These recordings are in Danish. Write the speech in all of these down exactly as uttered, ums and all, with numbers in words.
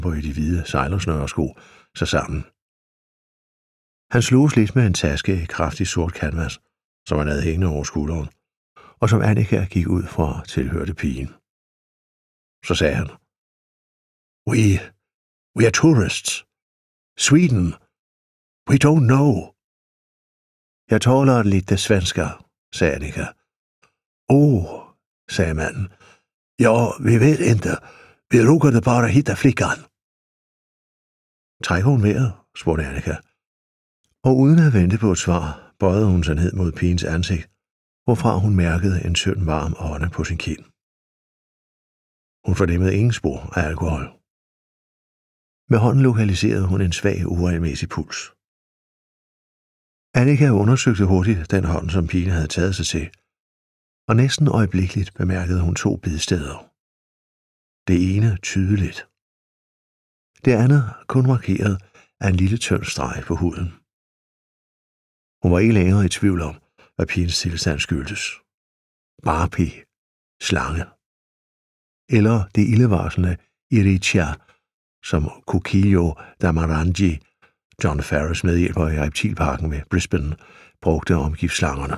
på i de hvide sejlersnøresko sig sammen. Han sloges lidt med en taske i kraftig sort canvas, som han havde hængende over skulderen, og som Annika gik ud fra tilhørte pigen. Så sagde han, We, we are tourists. Sweden. We don't know. Jeg taler lite svenska, sagde Annika. Åh, sagde manden. Ja, vi ved ikke. Vi råkade bare hitta flickan. Trækker hun vejret, spurgte Annika. Og uden at vente på et svar, bøjede hun sig ned mod pigens ansigt, hvorfra hun mærkede en tynd varm ånde på sin kind. Hun fornemmede ingen spor af alkohol. Med hånden lokaliserede hun en svag, uregelmæssig puls. Annika undersøgte hurtigt den hånd, som pigen havde taget sig til, og næsten øjeblikkeligt bemærkede hun to bidsteder. Det ene tydeligt. Det andet kun markeret af en lille tynd streg på huden. Hun var ikke længere i tvivl om, hvad pigens tilstand skyldtes. Barpi, slange. Eller det ildevarslende Iritia, som Kokilio Damarangi, John Ferris medhjælper i reptilparken ved Brisbane, brugte om giftslangerne.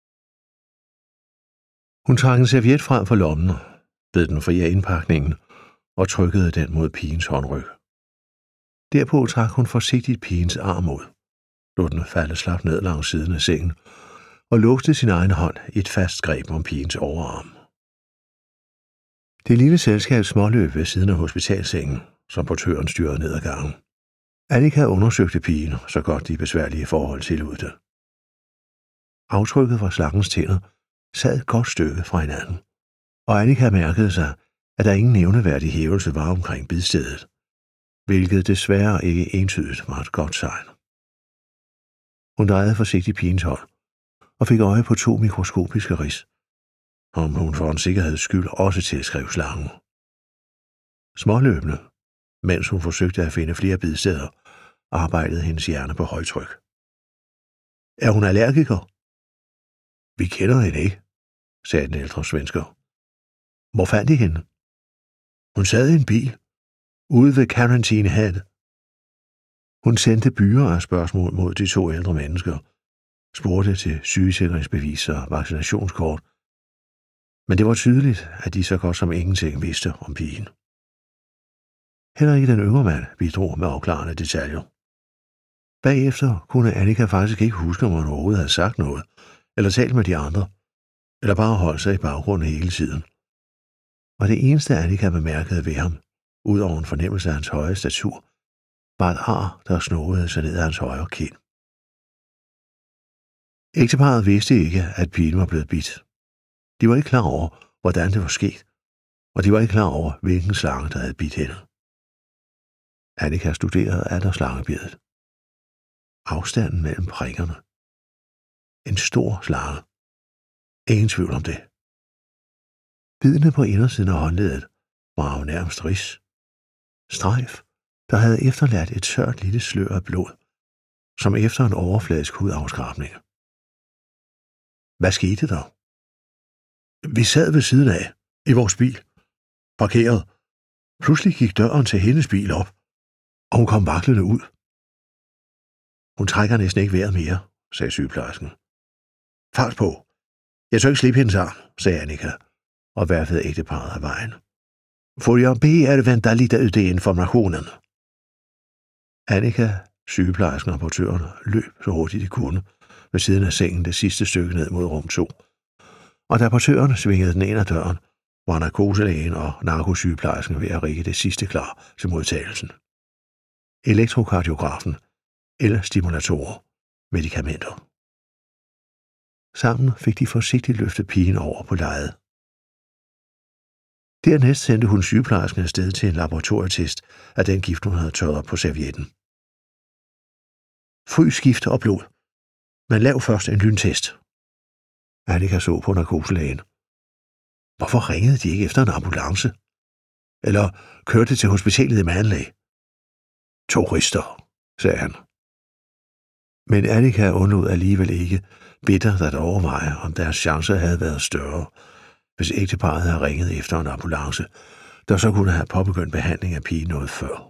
Hun trak en serviet frem for lommen, bed den fri af indpakningen og trykkede den mod pigens håndryg. Derpå trak hun forsigtigt pigens arm ud, lod den falde slap ned langs siden af sengen og låste sin egen hånd i et fast greb om pigens overarm. Det lille selskab småløb ved siden af hospitalsengen, som portøren styrede ned ad gangen. Annika undersøgte pigen, så godt de besværlige forhold tillod det. Aftrykket fra slangens tænder sad et godt stykke fra hinanden, og Annika mærkede sig, at der ingen nævneværdig hævelse var omkring bidstedet, hvilket desværre ikke entydigt var et godt tegn. Hun drejede forsigtigt pigens hånd og fik øje på to mikroskopiske rids, om hun for en sikkerheds skyld også tilskrev slangen. Småløbende, mens hun forsøgte at finde flere bidsteder, arbejdede hendes hjerne på højtryk. Er hun allergiker? Vi kender hende ikke, sagde den ældre svensker. Hvor fandt I hende? Hun sad i en bil, ude ved Quarantine Head. Hun sendte byer af spørgsmål mod de to ældre mennesker, spurgte til sygesikringsbeviser og vaccinationskort, men det var tydeligt, at de så godt som ingenting vidste om pigen. Heller ikke den yngre mand bidrog med afklarende detaljer. Bagefter kunne Annika faktisk ikke huske, om hun overhovedet havde sagt noget, eller talt med de andre, eller bare holdt sig i baggrunden hele tiden. Og det eneste Annika bemærkede ved ham, ud over en fornemmelse af hans høje statur, var et ar, der snoede sig ned ad hans højre kind. Ægteparret vidste ikke, at pigen var blevet bidt. De var ikke klar over, hvordan det var sket, og de var ikke klar over, hvilken slange, der havde bidt hende. Annika studerede atter slangebiddet. Afstanden mellem prikkerne. En stor slange. Ingen tvivl om det. Bidene på indersiden af håndledet var jo nærmest ris. Strejf, der havde efterladt et tørt lille slør af blod, som efter en overfladisk hudafskrabning. Hvad skete der? Vi sad ved siden af, i vores bil, parkeret. Pludselig gik døren til hendes bil op, og hun kom vaklende ud. Hun trækker næsten ikke vejret mere, sagde sygeplejersken. Fart på. Jeg tør ikke slippe hendes arm, sagde Annika, og værfede ægteparret af vejen. Får jeg bede er vente lidt ud af informationen? Annika, sygeplejersken og portøren løb så hurtigt de kunne ved siden af sengen det sidste stykke ned mod rum to. Og da portøren svingede den ind ad døren, var narkoselægen og narkosygeplejersken ved at rigge det sidste klar til modtagelsen. Elektrokardiografen eller stimulatorer, medicamenter. Sammen fik de forsigtigt løftet pigen over på lejet. Dernæst sendte hun sygeplejersken afsted til en laboratorietest af den gift, hun havde tørret op på servietten. Frys gift og blod, men lav først en lyntest. Annika så på narkoselægen. Hvorfor ringede de ikke efter en ambulance? Eller kørte til hospitalet i Manley? Turister, sagde han. Men Annika undlod alligevel ikke bittert at overveje, om deres chancer havde været større, hvis ægteparret havde ringet efter en ambulance, der så kunne have påbegyndt behandling af pigen noget før.